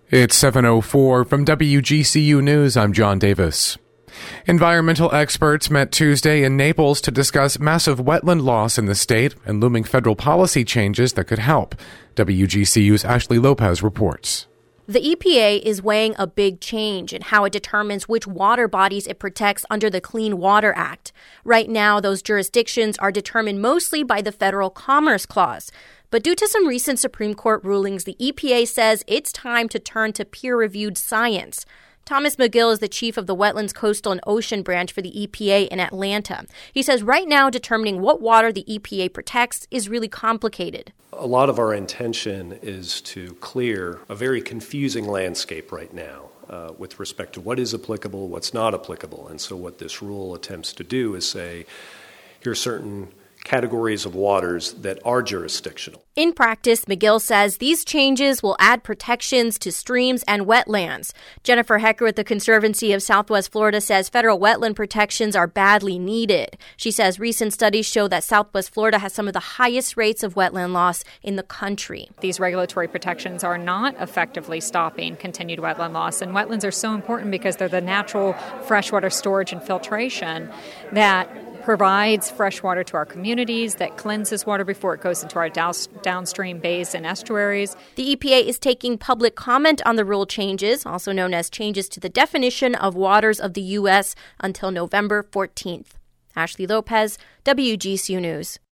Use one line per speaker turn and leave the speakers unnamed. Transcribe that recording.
It's 7:04 from WGCU News. I'm John Davis. Environmental experts met Tuesday in Naples to discuss massive wetland loss in the state and looming federal policy changes that could help. WGCU's Ashley Lopez reports.
The EPA is weighing a big change in how it determines which water bodies it protects under the Clean Water Act. Right now, those jurisdictions are determined mostly by the Federal Commerce Clause. But due to some recent Supreme Court rulings, the EPA says it's time to turn to peer-reviewed science. Thomas McGill is the chief of the Wetlands, Coastal, and Ocean Branch for the EPA in Atlanta. He says right now determining what water the EPA protects is really complicated.
A lot of our intention is to clear a very confusing landscape right now with respect to what is applicable, what's not applicable. And so what this rule attempts to do is say, here are certain categories of waters that are jurisdictional.
In practice, McGill says these changes will add protections to streams and wetlands. Jennifer Hecker with the Conservancy of Southwest Florida says federal wetland protections are badly needed. She says recent studies show that Southwest Florida has some of the highest rates of wetland loss in the country.
These regulatory protections are not effectively stopping continued wetland loss, and wetlands are so important because they're the natural freshwater storage and filtration that provides fresh water to our communities, that cleanses water before it goes into our downstream bays and estuaries.
The EPA is taking public comment on the rule changes, also known as changes to the definition of waters of the U.S., until November 14th. Ashley Lopez, WGCU News.